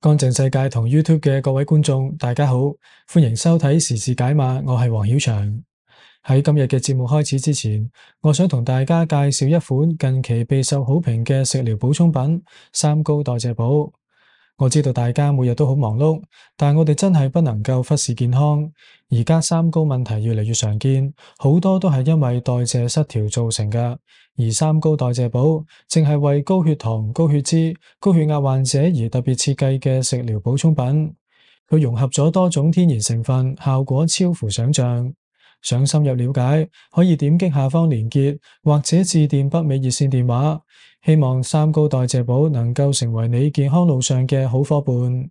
乾淨世界同 YouTube 嘅各位觀眾，大家好，歡迎收睇時事解碼，我係黃曉翔。喺今日嘅節目開始之前，我想同大家介紹一款近期備受好評嘅食療補充品——三高代謝寶。我知道大家每日都好忙碌，但我哋真係不能夠忽視健康。而家三高問題越嚟越常見，好多都係因為代謝失調造成㗎。而三高代謝寶正係為高血糖、高血脂、高血壓患者而特別設計嘅食療補充品。佢融合咗多種天然成分，效果超乎想象。想深入了解，可以點擊下方連結，或者致電北美熱線電話。希望三高代謝寶能夠成為你健康路上嘅好夥伴。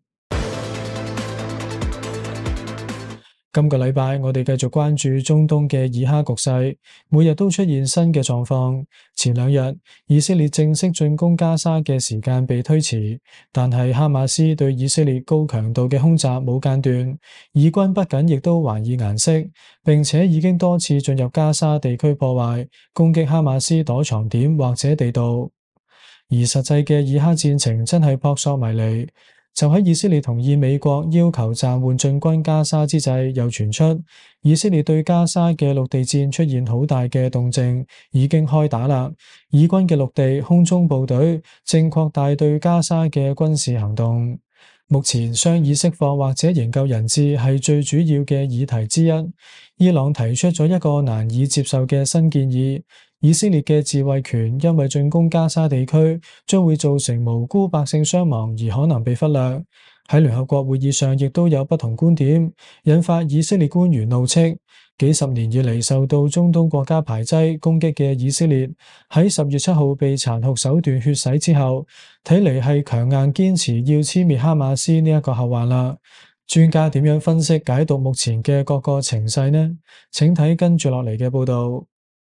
今個禮拜我哋繼續關注中東嘅以哈局勢，每日都出現新嘅狀況。前兩日，以色列正式進攻加沙嘅時間被推遲，但係哈馬斯對以色列高強度嘅空襲冇間斷，以軍不僅亦都還以顏色，並且已經多次進入加沙地區破壞，攻擊哈馬斯躲藏點或者地道。而實際嘅以哈戰情真係撲朔迷離。就喺以色列同意美國要求暫緩進軍加沙之際，又傳出以色列對加沙嘅陸地戰出現好大嘅動靜，已經開打啦。以軍嘅陸地、空中部隊正擴大對加沙嘅軍事行動。目前商議釋放或者營救人質係最主要嘅議題之一。伊朗提出咗一個難以接受嘅新建議。以色列嘅自衛權因為進攻加沙地區將會造成無辜百姓傷亡而可能被忽略。喺聯合國會議上亦都有不同觀點，引發以色列官員怒斥。幾十年以嚟受到中東國家排擠攻擊嘅以色列，喺10月7號被殘酷手段血洗之後，睇嚟係強硬堅持要殲滅哈馬斯呢一個後患啦。專家點樣分析解讀目前嘅各個情勢呢？請睇跟住落嚟嘅報道。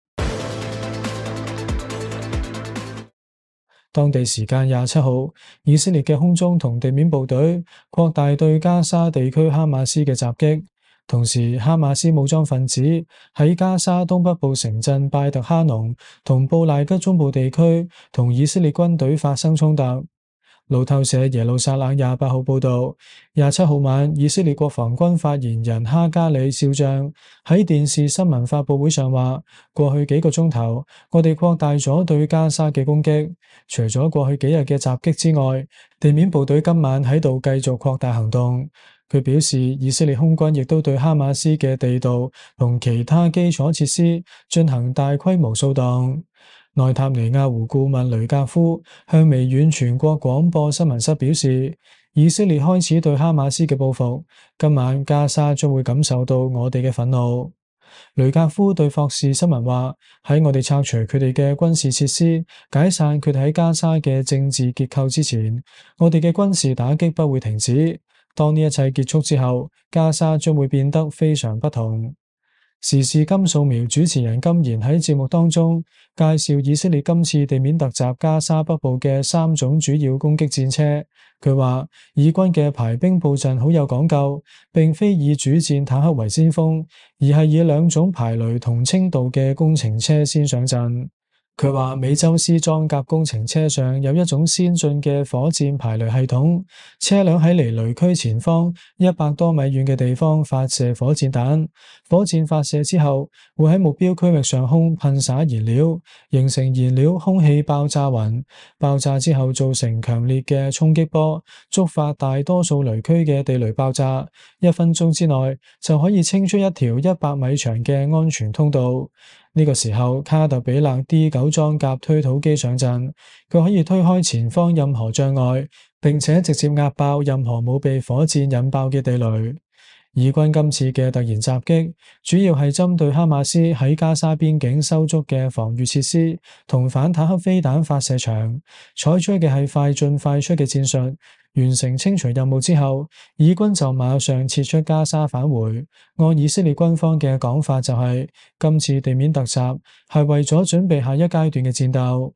當地時間27號，以色列嘅空中同地面部隊擴大對加沙地區哈馬斯嘅襲擊，同時哈馬斯武裝分子喺加沙東北部城鎮拜特哈農同布賴吉中部地區同以色列軍隊發生衝突。路透社耶路撒冷28號報道，27號晚，以色列國防軍發言人哈加里少將喺電視新聞發佈會上話：過去幾個鐘頭，我哋擴大咗對加沙嘅攻擊。除咗過去幾日嘅襲擊之外，地面部隊今晚喺度繼續擴大行動。佢表示，以色列空軍亦都對哈馬斯嘅地道同其他基礎設施進行大規模掃蕩。內塔尼亞胡顧問雷格夫向微軟全國廣播新聞室表示，以色列開始對哈馬斯嘅報復，今晚加沙將會感受到我哋嘅憤怒。雷格夫對霍士新聞話：喺我哋拆除佢哋嘅軍事設施，解散佢哋喺加沙嘅政治結構之前，我哋嘅軍事打擊不會停止。當呢一切結束之後，加沙將會變得非常不同。時事金素苗主持人金賢喺節目當中介紹以色列今次地面突襲加沙北部嘅3種主要攻擊戰車。佢話以軍嘅排兵布陣好有講究，並非以主戰坦克為先鋒，而係以2種排雷同輕度嘅工程車先上陣。佢話美洲獅裝甲工程車上有一種先進嘅火箭排雷系統，車輛喺離雷區前方100多米遠嘅地方發射火箭彈，火箭發射之後會喺目標區域上空噴灑燃料，形成燃料空氣爆炸雲，爆炸之後造成強烈嘅衝擊波，觸發大多數雷區嘅地雷爆炸，1分鐘之內就可以清出一條100米長嘅安全通道。呢個時候，卡特比勒 D9 裝甲推土機上陣，佢可以推開前方任何障礙，並且直接壓爆任何冇被火箭引爆嘅地雷。以軍今次嘅突然襲擊，主要係針對哈馬斯喺加沙邊境修築嘅防禦設施同反坦克飛彈發射場，採取嘅係快進快出嘅戰術。完成清除任務之後，以軍就馬上撤出加沙返回。按以色列軍方嘅講法就係，今次地面突襲係為咗準備下一階段嘅戰鬥。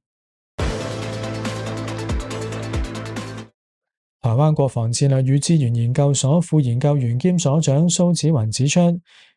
台灣國防戰略與資源研究所副研究員兼所長蘇紫雲指出，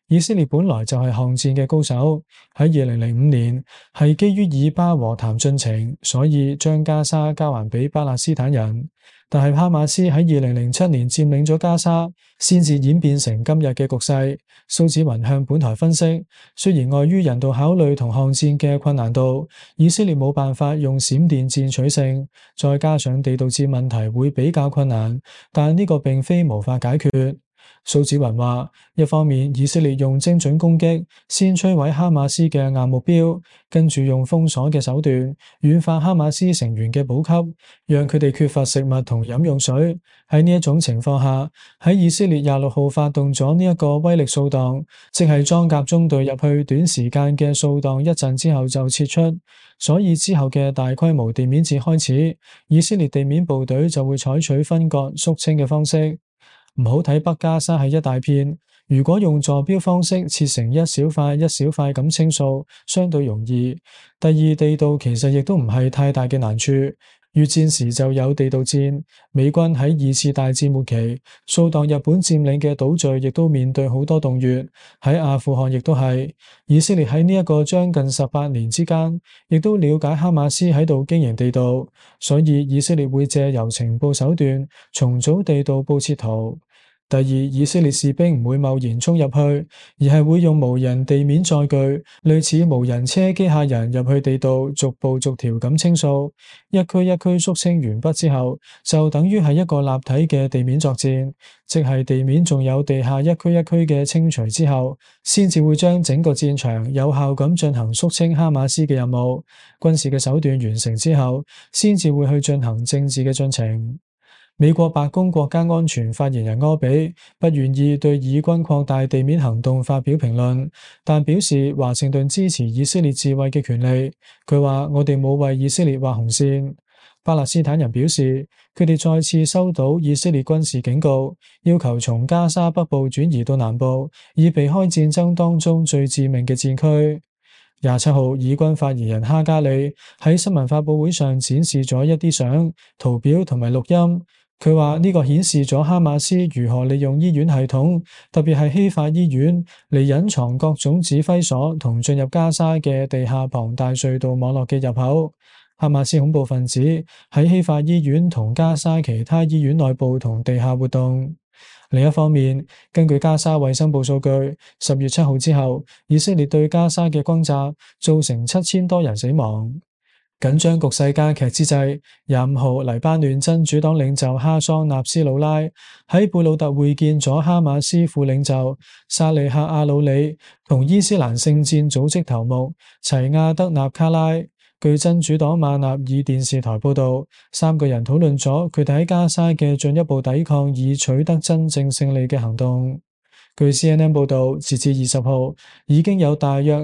以色列本來就係巷戰嘅高手，喺2005年係基於以巴和談進程，所以將加沙交還俾巴勒斯坦人。但係哈馬斯喺2007年佔領咗加沙，先至演變成今日嘅局勢。蘇子雲向本台分析，雖然礙於人道考慮同巷戰嘅困難度，以色列冇辦法用閃電戰取勝，再加上地道戰問題會比較困難，但呢個並非無法解決。蘇子雲話，一方面以色列用精準攻擊先摧毀哈馬斯嘅硬目標，跟住用封鎖嘅手段軟化哈馬斯成員嘅補給，讓佢哋缺乏食物同飲用水。喺呢一種情況下，喺以色列26號發動咗呢一個威力掃蕩，即係裝甲中隊入去短時間嘅掃蕩一陣之後就撤出，所以之後嘅大規模地面戰開始，以色列地面部隊就會採取分割肅清嘅方式。唔好睇北加沙係一大片，如果用坐標方式切成一小塊一小塊咁清掃，相對容易。第二，地道其實亦都唔係太大嘅難處。越戰時就有地道戰，美軍喺2次大戰末期掃蕩日本佔領嘅島嶼，亦都面對好多洞穴。喺阿富汗亦都係。以色列喺呢一個將近18年之間，亦都了解哈馬斯喺度經營地道，所以以色列會借由情報手段重組地道布設圖。第二，以色列士兵唔會貿然衝入去，而係會用無人地面載具，類似無人車機械人入去地道，逐步逐條咁清掃。一區一區肅清完畢之後，就等於係一個立體嘅地面作戰，即係地面仲有地下一區一區嘅清除之後，先至會將整個戰場有效咁進行肅清哈馬斯嘅任務。軍事嘅手段完成之後，先至會去進行政治嘅進程。美國白宮國家安全發言人柯比不願意對以軍擴大地面行動發表評論，但表示華盛頓支持以色列自衛嘅權利。佢話：我哋冇為以色列畫紅線。巴勒斯坦人表示，佢哋再次收到以色列軍事警告，要求從加沙北部轉移到南部，以避開戰爭當中最致命嘅戰區。27號，以軍發言人哈加里喺新聞發佈會上展示咗一啲相、圖表同埋錄音。佢話呢個顯示咗哈馬斯如何利用醫院系統，特別係希法醫院嚟隱藏各種指揮所同進入加沙嘅地下龐大隧道網絡嘅入口。哈馬斯恐怖分子喺希法醫院同加沙其他醫院內部同地下活動。另一方面，根據加沙衛生部數據，10月7號之後，以色列對加沙嘅轟炸造成7000多人死亡。緊張局勢加劇之際，25號，黎巴嫩真主黨領袖哈桑納斯魯拉喺貝魯特會見咗哈馬斯副領袖薩利赫阿魯里同伊斯蘭聖戰組織頭目齊亞德納卡拉。據真主黨馬納爾電視台報道，3個人討論咗佢哋喺加沙嘅進一步抵抗以取得真正勝利嘅行動。據 CNN 報道，截至20號，已經有大約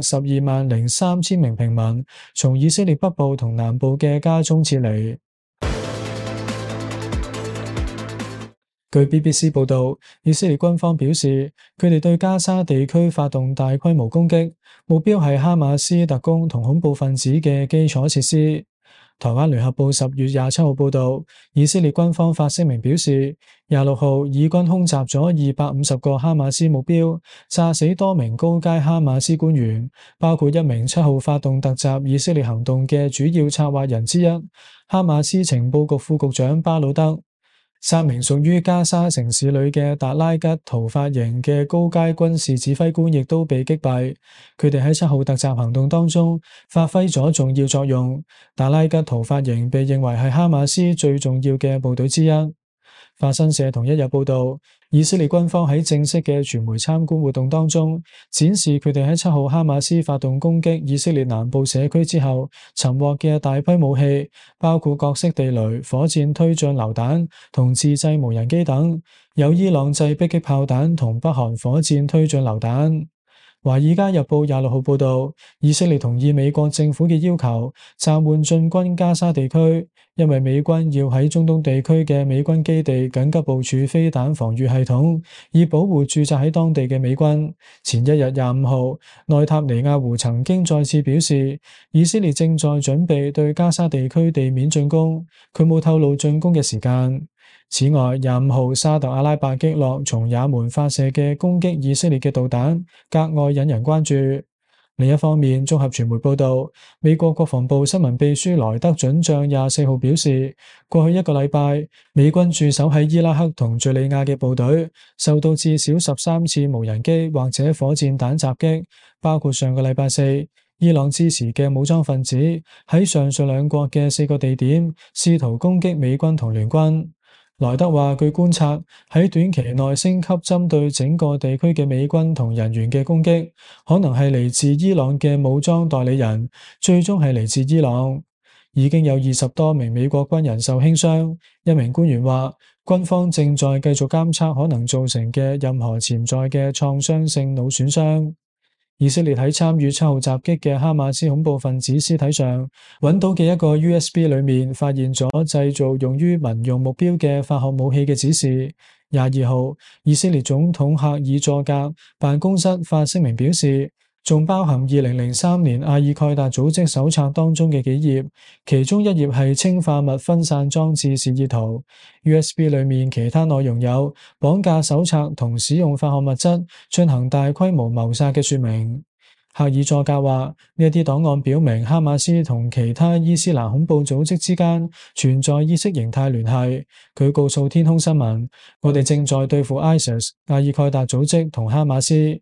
123000名平民從以色列北部同南部嘅家中撤離。據 BBC 報道，以色列軍方表示，佢哋對加沙地區發動大規模攻擊，目標係哈馬斯特工同恐怖分子嘅基礎設施。台灣聯合報10月27號報道，以色列軍方發聲明表示，26號以軍空襲咗250個哈馬斯目標，炸死多名高階哈馬斯官員，包括一名7號發動突襲以色列行動嘅主要策劃人之一，哈馬斯情報局副局長巴魯德。3名屬於加沙城市裏嘅達拉吉圖發營嘅高階軍事指揮官亦都被擊斃，佢哋喺7號突襲行動當中發揮咗重要作用。達拉吉圖發營被認為係哈馬斯最重要嘅部隊之一。法新社同一日報道，以色列軍方喺正式嘅傳媒參觀活動當中展示佢哋喺7號哈馬斯發動攻擊以色列南部社區之後尋獲嘅大批武器，包括各式地雷、火箭推進榴彈同自製無人機等，有伊朗製迫擊炮彈同北韓火箭推進榴彈。華爾街日報26號報道，以色列同意美國政府嘅要求，暫緩進軍加沙地區，因為美軍要喺中東地區嘅美軍基地緊急部署飛彈防禦系統，以保護駐紮喺當地嘅美軍。前一日25號，內塔尼亞胡曾經再次表示，以色列正在準備對加沙地區地面進攻，佢冇透露進攻嘅時間。 此外，25號沙特阿拉伯擊落從也門發射嘅攻擊以色列嘅導彈，格外引人關注。另一方面，綜合傳媒報道，美國國防部新聞秘書萊德准將24號表示，過去一個禮拜，美軍駐守喺伊拉克同敘利亞嘅部隊受到至少13次無人機或者火箭彈襲擊，包括上個禮拜四，伊朗支持嘅武裝分子喺上述兩國嘅4個地點試圖攻擊美軍同聯軍。萊德話，據觀察，喺短期內升級針對整個地區嘅美軍同人員嘅攻擊，可能係嚟自伊朗嘅武裝代理人，最終係嚟自伊朗。已經有20多名美國軍人受輕傷。一名官員話，軍方正在繼續監測可能造成嘅任何潛在嘅創傷性腦損傷。以色列喺參與7號襲擊嘅哈馬斯恐怖分子屍體上揾到嘅一個 USB 裏面，發現咗製造用於民用目標嘅化學武器嘅指示。22號，以色列總統赫爾佐格辦公室發聲明表示，仲包含2003年阿爾蓋達組織手冊當中嘅幾頁，其中一頁係氰化物分散裝置示意圖。USB 裏面其他內容有綁架手冊同使用化學物質進行大規模謀殺嘅說明。赫爾佐格話，呢一啲檔案表明哈馬斯同其他伊斯蘭恐怖組織之間存在意識形態聯繫。佢告訴天空新聞，我哋正在對付 ISIS、阿爾蓋達組織同哈馬斯。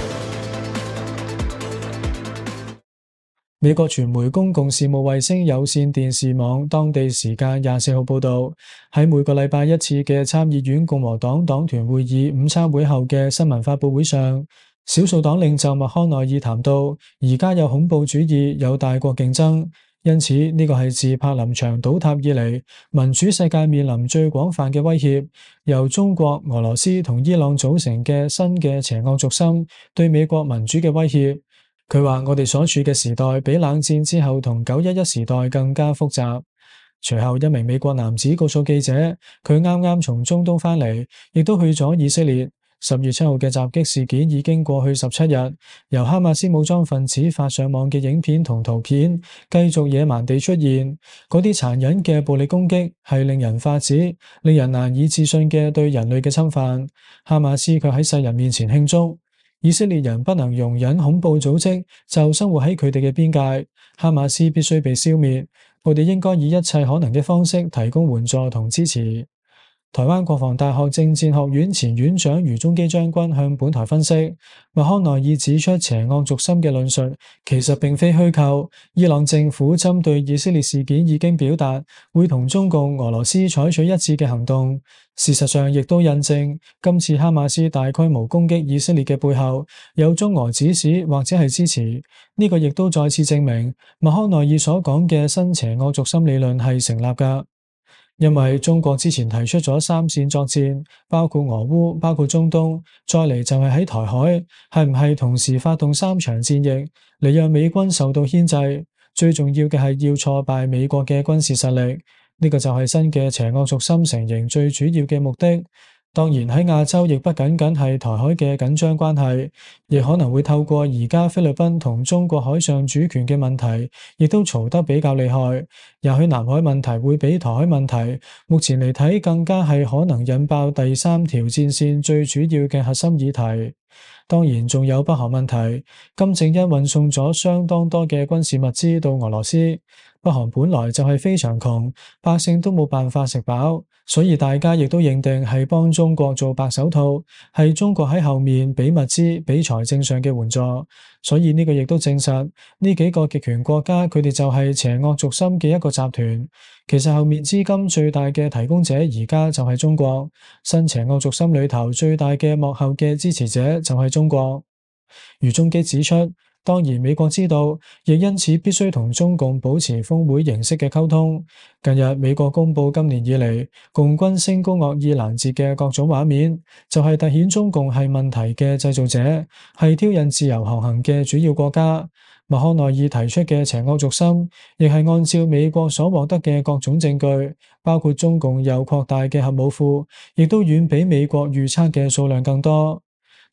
美國傳媒公共事務衛星有線電視網當地時間24號報道，喺每個禮拜一次嘅參議院共和黨黨團會議午餐會後嘅新聞發佈會上，少數黨領袖麥康奈爾談到，而家有恐怖主義，有大國競爭，因此呢個係自柏林牆倒塌以嚟民主世界面臨最廣泛嘅威脅，由中國、俄羅斯同伊朗組成嘅新嘅邪惡軸心對美國民主嘅威脅。佢話，我哋所處嘅時代比冷戰之後同911時代更加複雜。隨後一名美國男子告訴記者，佢啱啱從中東翻嚟，亦都去咗以色列。10月7號嘅襲擊事件已經過去17日，由哈馬斯武裝分子發上網嘅影片同圖片繼續野蠻地出現。嗰啲殘忍嘅暴力攻擊係令人髮指、令人難以置信嘅對人類嘅侵犯。哈馬斯卻喺世人面前慶祝。以色列人不能容忍恐怖組織就生活喺佢哋嘅邊界，哈馬斯必須被消滅。我哋應該以一切可能嘅方式提供援助同支持。台灣國防大學政戰學院前院長余宗基將軍向本台分析，麥康奈爾指出邪惡軸心嘅論述其實並非虛構。伊朗政府針對以色列事件已經表達會同中共、俄羅斯採取一致嘅行動。事實上，亦都印證今次哈馬斯大規模攻擊以色列嘅背後有中俄指使或者係支持。呢個亦都再次證明麥康奈爾所講嘅新邪惡軸心理論係成立㗎。因為中國之前提出咗3線作戰，包括俄烏，包括中東，再嚟就係喺台海，係唔係同時發動3場戰役嚟讓美軍受到牽制？最重要嘅係要挫敗美國嘅軍事實力，呢個就係新嘅邪惡軸心成形最主要嘅目的。當然喺亞洲亦不僅僅係台海嘅緊張關係，亦可能會透過而家菲律賓同中國海上主權嘅問題，亦都嘈得比較厲害。也許南海問題會比台海問題目前嚟睇更加係可能引爆第3條戰線最主要嘅核心議題。當然仲有北韓問題，金正恩運送咗相當多嘅軍事物資到俄羅斯。北韓本來就係非常窮，百姓都冇辦法食飽，所以大家亦都認定係幫中國做白手套，係中國喺後面俾物資、俾財政上嘅援助。所以呢個亦都證實呢幾個極權國家佢哋就係邪惡軸心嘅一個集團。其實後面資金最大嘅提供者而家就係中國，新邪惡軸心裏頭最大嘅幕後嘅支持者就係中國。余宗基指出，當然美國知道，亦因此必須同中共保持峰會形式嘅溝通。近日美國公布今年以嚟共軍升高鄂爾蘭節嘅各種畫面，就係凸顯中共係問題嘅製造者，係挑釁自由航行嘅主要國家。麥康奈爾提出嘅邪惡軸心，亦係按照美國所獲得嘅各種證據，包括中共有擴大嘅核武庫，亦都遠比美國預測嘅數量更多。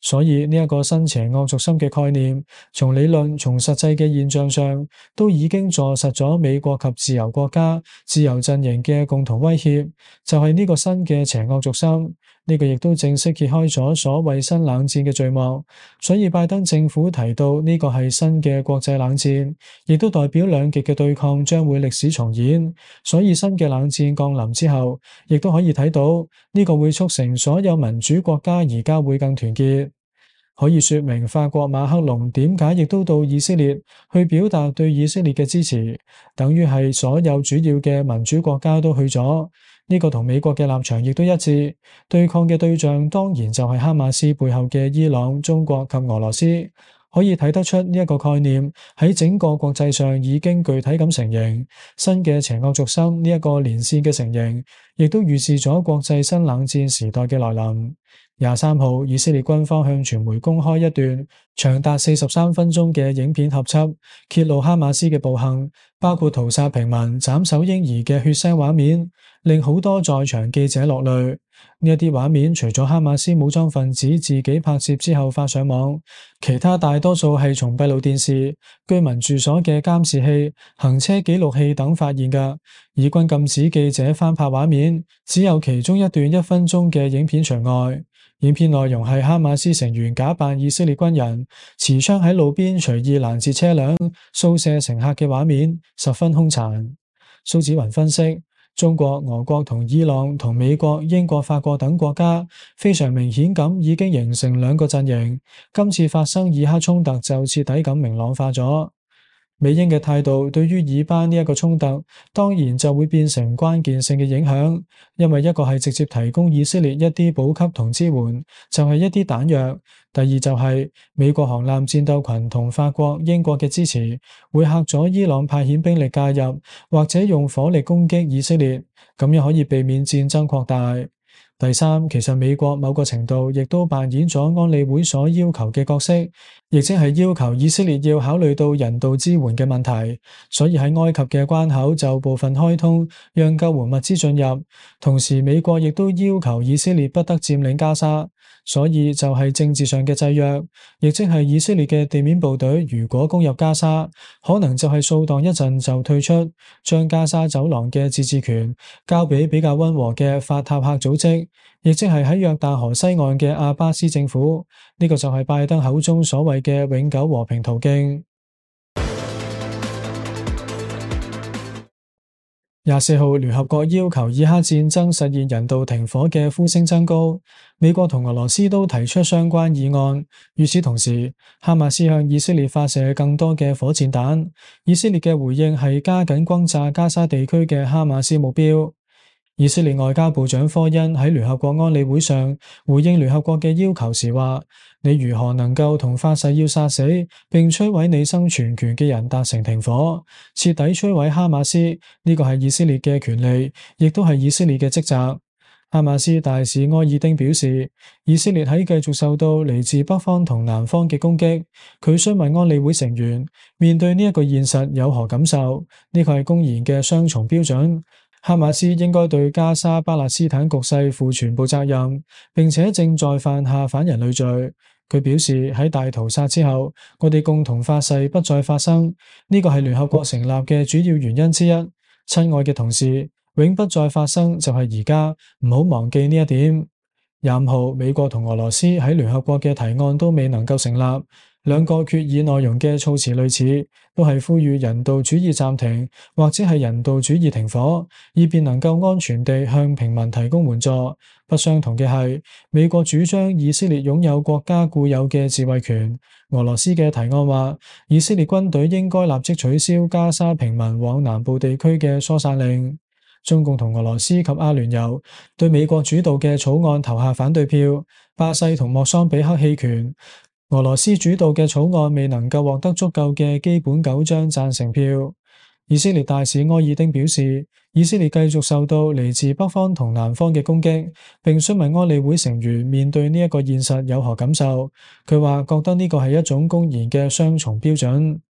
所以呢一個新邪惡軸心嘅概念，從理論、從實際嘅現象上，都已經坐實咗美國及自由國家、自由陣營嘅共同威脅，就係呢個新嘅邪惡軸心。呢個亦都正式揭開咗所謂新冷戰嘅序幕。所以拜登政府提到呢個係新嘅國際冷戰，亦都代表兩極嘅對抗將會歷史重演。所以新嘅冷戰降臨之後，亦都可以睇到呢個會促成所有民主國家而家會更團結。可以說明法國馬克龍點解亦都到以色列去表達對以色列嘅支持，等於係所有主要嘅民主國家都去咗。呢個同美國嘅立場亦都一致，對抗嘅對象當然就係哈馬斯背後嘅伊朗、中國及俄羅斯。可以睇得出呢一個概念喺整個國際上已經具體咁成形，新嘅邪惡軸心呢一個連線嘅成形，亦都預示咗國際新冷戰時代嘅來臨。23號，以色列軍方向傳媒公開一段長達43分鐘嘅影片合輯，揭露哈馬斯嘅暴行，包括屠殺平民、斬首嬰兒嘅血腥畫面，令好多在場記者落淚。呢一啲畫面除咗哈馬斯武裝分子自己拍攝之後發上網，其他大多數係從閉路電視、居民住所嘅監視器、行車記錄器等發現㗎。以軍禁止記者翻拍畫面，只有其中一段1分鐘嘅影片除外。影片內容係哈馬斯成員假扮以色列軍人，持槍喺路邊隨意攔截車輛、掃射乘客嘅畫面，十分兇殘。蘇紫雲分析，中國、俄國同伊朗同美國、英國、法國等國家非常明顯咁已經形成兩個陣營，今次發生以哈衝突就徹底咁明朗化咗。美英嘅態度對於以巴呢一個衝突，當然就會變成關鍵性嘅影響，因為一個係直接提供以色列一啲補給同支援，就係一啲彈藥；第二就係美國航艦戰鬥群同法國、英國嘅支持，會嚇咗伊朗派遣兵力介入，或者用火力攻擊以色列，咁樣可以避免戰爭擴大。第三，其實美國某個程度亦都扮演咗安理會所要求嘅角色，亦即係要求以色列要考慮到人道支援嘅問題，所以喺埃及嘅關口就部分開通，讓救援物資進入。同時，美國亦都要求以色列不得佔領加沙，所以就係政治上嘅制約，亦即係以色列嘅地面部隊如果攻入加沙，可能就係掃蕩一陣就退出，將加沙走廊嘅自治權交俾比較溫和嘅法塔赫組織，亦即係喺約旦河西岸嘅阿巴斯政府。呢個就係拜登口中所謂嘅永久和平途徑。24號，聯合國要求以哈戰爭實現人道停火嘅呼聲增高，美國同俄羅斯都提出相關議案。與此同時，哈馬斯向以色列發射更多嘅火箭彈，以色列嘅回應係加緊轟炸加沙地區嘅哈馬斯目標。以色列外交部長科恩喺聯合國安理會上回應聯合國嘅要求時話：你如何能夠同發誓要殺死並摧毀你生存權嘅人達成停火，徹底摧毀哈馬斯？呢個係以色列嘅權利，亦都係以色列嘅職責。哈馬斯大使埃爾丁表示，以色列喺繼續受到嚟自北方同南方嘅攻擊，佢詢問安理會成員面對呢一個現實有何感受？呢個係公然嘅雙重標準。哈馬斯應該對加沙巴勒斯坦局勢負全部責任，並且正在犯下反人類罪。佢表示喺大屠殺之後，我哋共同發誓不再發生，呢個係聯合國成立嘅主要原因之一。親愛嘅同事，永不再發生就係而家，唔好忘記呢一點。25號，美國同俄羅斯喺聯合國嘅提案都未能夠成立。兩個決議內容嘅措辭類似，都係呼籲人道主義暫停或者係人道主義停火，以便能夠安全地向平民提供援助。不相同嘅係，美國主張以色列擁有國家固有嘅自衛權，俄羅斯嘅提案話，以色列軍隊應該立即取消加沙平民往南部地區嘅疏散令。中共同俄羅斯及阿聯酋對美國主導嘅草案投下反對票，巴西同莫桑比克棄權。俄羅斯主導嘅草案未能夠獲得足夠嘅基本9張贊成票。以色列大使埃爾丁表示，以色列繼續受到嚟自北方同南方嘅攻擊，並詢問安理會成員面對呢一個現實有何感受。佢話覺得呢個係一種公然嘅雙重標準。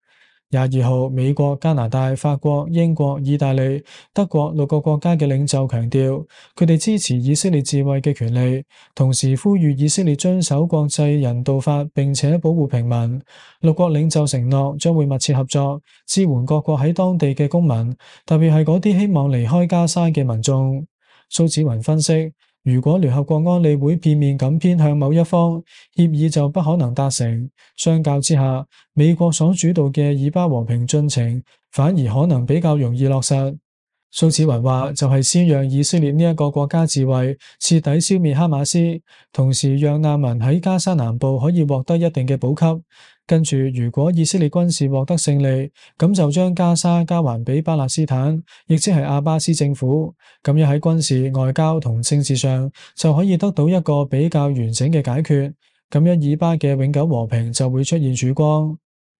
22號，美國、加拿大、法國、英國、意大利、德國6個國家嘅領袖強調，佢哋支持以色列自衛嘅權利，同時呼籲以色列遵守國際人道法，並且保護平民。6國領袖承諾將會密切合作，支援各國喺當地嘅公民，特別係嗰啲希望離開加沙嘅民眾。蘇紫雲分析，如果聯合國安理會片面咁偏向某一方，協議就不可能達成。相較之下，美國所主導嘅以巴和平進程反而可能比較容易落實。蘇紫雲話，就係先讓以色列呢一個國家自衛，徹底消滅哈馬斯，同時讓難民喺加沙南部可以獲得一定嘅補給。跟住，如果以色列軍事獲得勝利，咁就將加沙交還俾巴勒斯坦，亦即係阿巴斯政府。咁樣喺軍事、外交同政治上就可以得到一個比較完整嘅解決。咁樣以巴嘅永久和平就會出現曙光。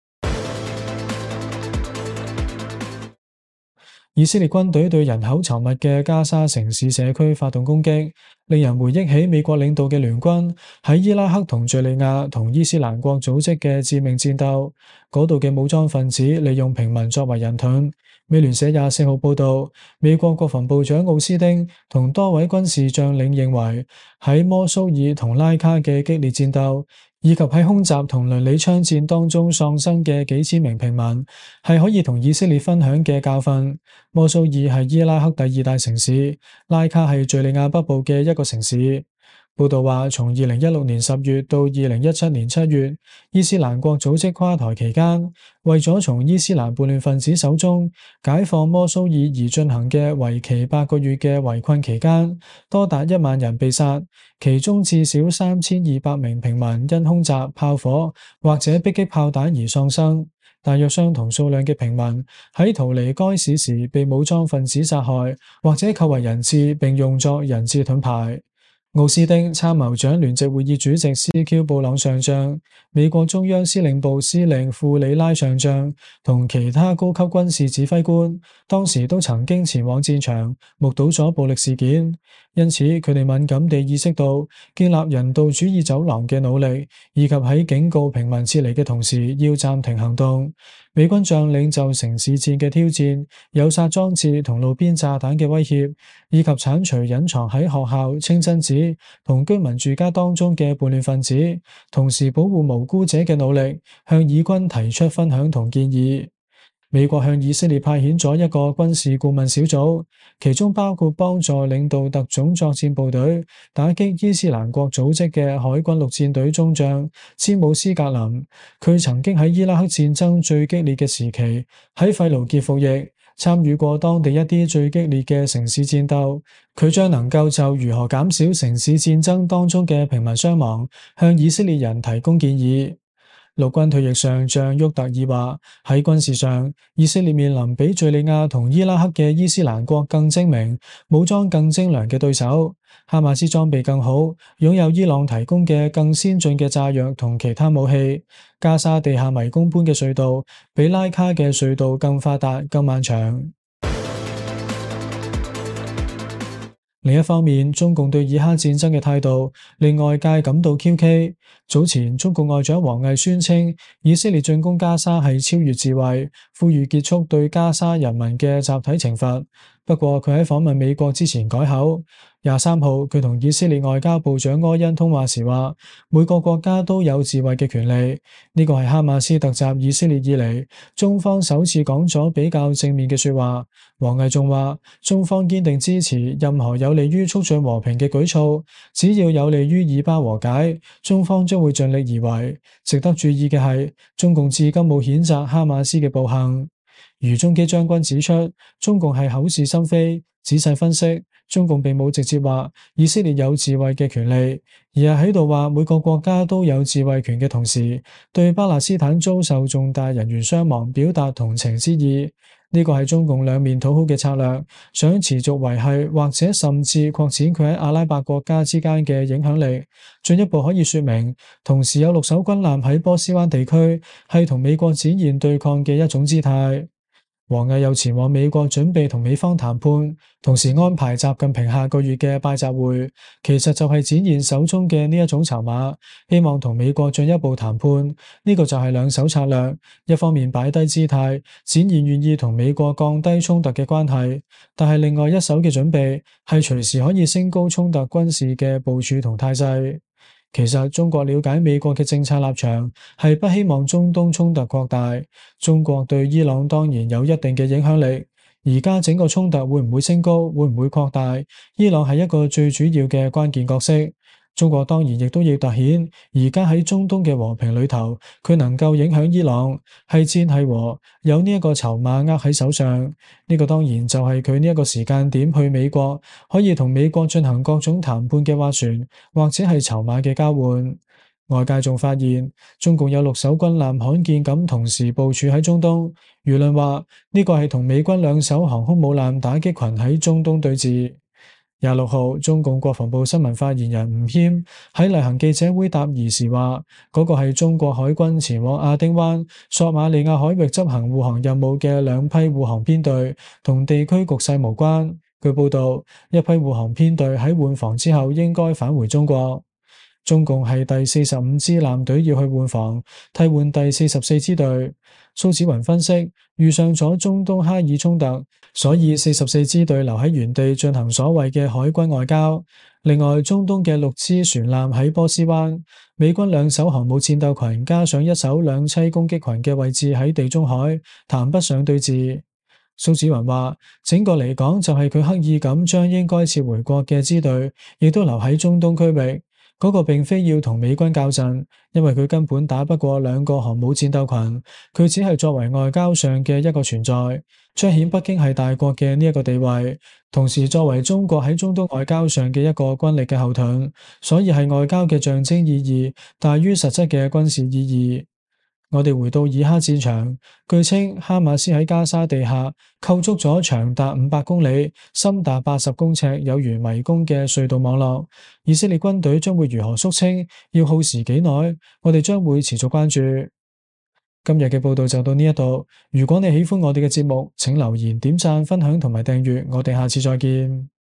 以色列軍隊對人口稠密嘅加沙城市社區發動攻擊，令人回憶起美國領導嘅聯軍喺伊拉克同敘利亞同伊斯蘭國組織嘅致命戰鬥。嗰度嘅武裝分子利用平民作為人盾。美聯社24號報道，美國國防部長奧斯丁同多位軍事將領認為，喺摩蘇爾同拉卡嘅激烈戰鬥，以及喺空襲同倫理槍戰當中喪生嘅幾千名平民，係可以同以色列分享嘅教訓。摩蘇爾係伊拉克第2大城市，拉卡係敘利亞北部嘅一個城市。報道話，從2016年10月到2017年7月，伊斯蘭國組織垮台期間，為咗從伊斯蘭叛亂分子手中解放摩蘇爾而進行嘅為期8個月嘅圍困期間，多達1萬人被殺，其中至少3200名平民因空襲、炮火或者迫擊炮彈而喪生。大約相同數量嘅平民喺逃離該市時被武裝分子殺害，或者扣為人質並用作人質盾牌。奧斯丁、參謀長聯席會議主席CQ 布朗上將、美國中央司令部司令庫里拉上將同其他高級軍事指揮官，當時都曾經前往戰場，目睹咗暴力事件，因此佢哋敏感地意識到建立人道主義走廊嘅努力，以及喺警告平民撤離嘅同時要暫停行動。美軍將領就城市戰嘅挑戰、有殺裝置同路邊炸彈嘅威脅，以及剷除隱藏喺學校、清真寺同居民住家當中嘅叛亂分子，同時保護無辜者嘅努力，向以軍提出分享同建議。美國向以色列派遣咗一個軍事顧問小組，其中包括幫助領導特種作戰部隊打擊伊斯蘭國組織嘅海軍陸戰隊中將詹姆斯格林。佢曾經喺伊拉克戰爭最激烈嘅時期喺費盧傑服役，參與過當地一啲最激烈嘅城市戰鬥。佢將能夠就如何減少城市戰爭當中嘅平民傷亡，向以色列人提供建議。陸軍退役上將沃特爾話，喺軍事上，以色列面臨比敘利亞同伊拉克嘅伊斯蘭國更精明、武裝更精良嘅對手。哈馬斯裝備更好，擁有伊朗提供嘅更先進嘅炸藥同其他武器。加沙地下迷宮般嘅隧道比拉卡嘅隧道更發達、更漫長。另一方面，中共對以哈戰爭嘅態度令外界感到蹊蹺。早前，中共外長王毅宣稱，以色列進攻加沙係超越智慧，呼籲結束對加沙人民嘅集體懲罰。不過，佢喺訪問美國之前改口。23號，佢同以色列外交部長柯恩通話時話，每個國家都有自衛嘅權利。呢個係哈馬斯突襲以色列以嚟，中方首次講咗比較正面嘅說話。王毅仲話，中方堅定支持任何有利於促進和平嘅舉措，只要有利於以巴和解，中方將會盡力而為。值得注意嘅係，中共至今冇譴責哈馬斯嘅暴行。余中基將軍指出，中共係口是心非，仔細分析，中共並冇直接話以色列有自衛嘅權利，而係喺度話每個國家都有自衛權嘅同時，對巴勒斯坦遭受重大人員傷亡表達同情之意。呢個係中共兩面討好嘅策略，想持續維繫或者甚至擴展佢喺阿拉伯國家之間嘅影響力。進一步可以說明，同時有6艘軍艦喺波斯灣地區係同美國展現對抗嘅一種姿態。 王毅又前往美國準備同美方談判，同時安排習近平下個月嘅拜習會，其實就係展現手中嘅呢一種籌碼，希望同美國進一步談判。呢個就係兩手策略，一方面擺低姿態，展現願意同美國降低衝突嘅關係，但係另外一手嘅準備係隨時可以升高衝突軍事嘅部署同態勢。其實中國了解美國嘅政策立場，係不希望中東衝突擴大。中國對伊朗當然有一定嘅影響力。而家整個衝突會唔會升高，會唔會擴大，伊朗係一個最主要嘅關鍵角色。中國當然亦都要凸顯，而家喺中東嘅和平裏頭，佢能夠影響伊朗，係戰係和，有呢一個籌碼握喺手上。呢個當然就係佢呢一個時間點去美國，可以同美國進行各種談判嘅斡旋，或者係籌碼嘅交換。外界仲發現，中共有6艘軍艦罕見咁同時部署喺中東，輿論話呢個係同美軍2艘航空母艦打擊群喺中東對峙。26號，中共國防部新聞發言人吳謙喺例行記者會答疑時話，嗰個係中國海軍前往亞丁灣、索馬利亞海域執行護航任務嘅2批護航編隊，同地區局勢無關。據報道，一批護航編隊喺換防之後應該返回中國。中共係第45支艦隊要去換防，替換第44支隊。蘇紫雲分析，遇上咗中東哈爾衝突，所以44支隊留喺原地進行所謂嘅海軍外交。另外，中東嘅6支船艦喺波斯灣，美軍2艘航母戰鬥群加上1艘兩棲攻擊群嘅位置喺地中海，談不上對峙。蘇紫雲話，整個嚟講就係佢刻意咁將應該撤回國嘅支隊，亦都留喺中東區域。嗰個並非要同美軍交陣，因為佢根本打不過2個航母戰鬥群，佢只係作為外交上嘅一個存在，彰顯北京係大國嘅呢一個地位，同時作為中國喺中東外交上嘅一個軍力嘅後盾，所以係外交嘅象徵意義大於實質嘅軍事意義。我哋回到以哈戰場，據稱哈馬斯喺加沙地下構築咗長達500公里、深達80公尺、有如迷宮嘅隧道網絡。以色列軍隊將會如何肅清，要耗時幾耐？我哋將會持續關注。今日嘅報道就到呢一度。如果你喜歡我哋嘅節目，請留言、點讚、分享同埋訂閱。我哋下次再見。